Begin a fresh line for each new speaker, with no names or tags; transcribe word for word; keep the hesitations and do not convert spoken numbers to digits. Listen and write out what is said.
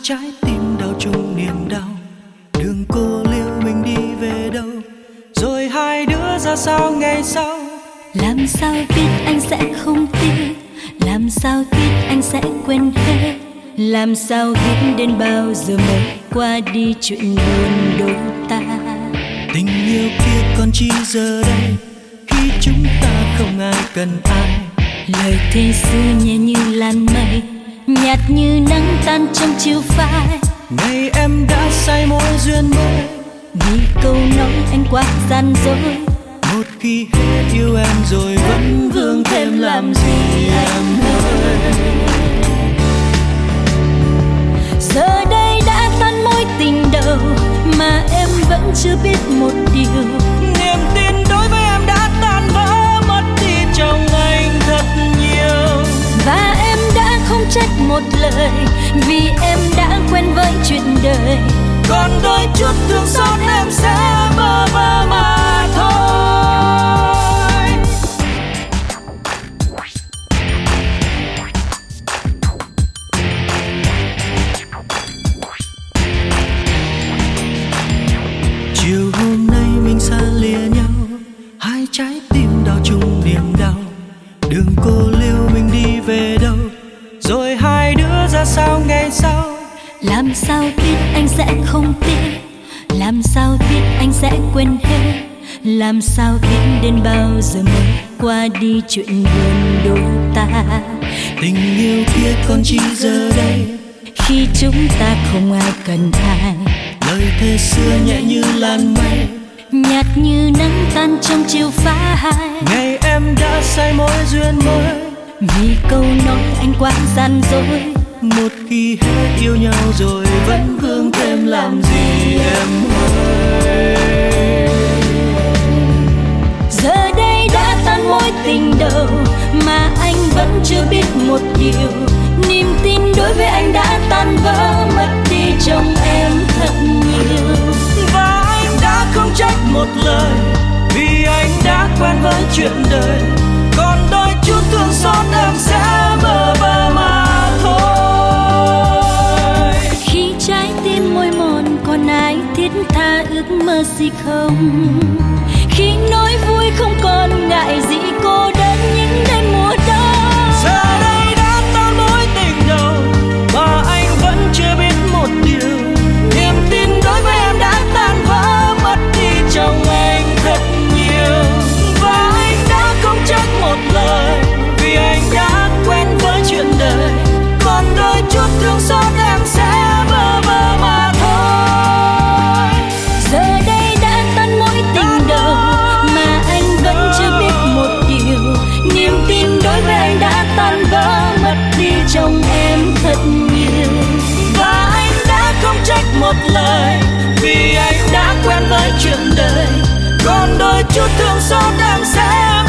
trái tim đau chung niềm đau, đường cô liêu mình đi về đâu, rồi hai đứa ra sao ngày sau.
Làm sao biết anh sẽ không tiếc, làm sao biết anh sẽ quên hết, làm sao biết đến bao giờ mới qua đi chuyện buồn đôi ta.
Tình yêu kia còn chi giờ đây, khi chúng ta không ai cần ai.
Lời thề xưa nhẹ như làn mây, nhạt như nắng tan trong chiều phai.
Ngày em đã say môi duyên mới,
vì câu nói anh quá gian dối.
Một khi hết yêu em rồi vẫn vương thêm làm gì em ơi.
Giờ đây đã tan mối tình đầu, mà em vẫn chưa biết một điều.
Niềm tin đối với em đã tan vỡ, mất đi trong anh thật nhiều.
Và em đã không trách một lời, vì em đã quen với chuyện đời.
Còn đôi chút thương xót em sẽ bơ vơ mà thôi. Chiều hôm nay mình xa lìa nhau, hai trái tim đau chung niềm đau, đường cô liêu mình đi về đâu, rồi hai đứa ra sao ngày sau.
Làm sao biết anh sẽ không tiếc, làm sao biết anh sẽ quên hết, làm sao biết đến bao giờ mới qua đi chuyện buồn đôi ta.
Tình yêu kia còn chi giờ đây,
khi chúng ta không ai cần ai.
Lời thề xưa nhẹ như làn mây,
nhạt như nắng tan trong chiều phai.
Ngày em đã say môi duyên mới,
vì câu nói anh quá gian dối.
Một khi hết yêu nhau rồi vẫn vương thêm làm gì em ơi.
Giờ đây đã tan mối tình đầu, mà anh vẫn chưa biết một điều. Niềm tin đối với anh đã tan vỡ, mất đi trong em thật nhiều.
Và anh đã không trách một lời, vì anh đã quen với chuyện đời. Còn đôi chút thương xót em sẽ bơ vơ mà thôi.
Khi trái tim môi mòn còn ai thiết tha ước mơ gì không, khi nỗi vui không còn ngại gì cô đơn những đêm mùa đông.
Giờ đây đã tan mối tình đầu, mà anh vẫn chưa biết một điều. Niềm tin đối với em đã tan vỡ, mất đi trong anh thật nhiều. Và anh đã không trách một lời, vì anh đã quen với chuyện đời. Còn đôi chút thương xót em sẽ bơ vơ mà thôi.
Giờ đây đã tan mối tình đầu, mà anh vẫn chưa biết một điều. Niềm tin đối với anh đã tan vỡ, mất đi trong em thật nhiều.
Và anh đã không trách một lời, vì anh đã quen với chuyện đời. Còn đôi chút thương xót em sẽ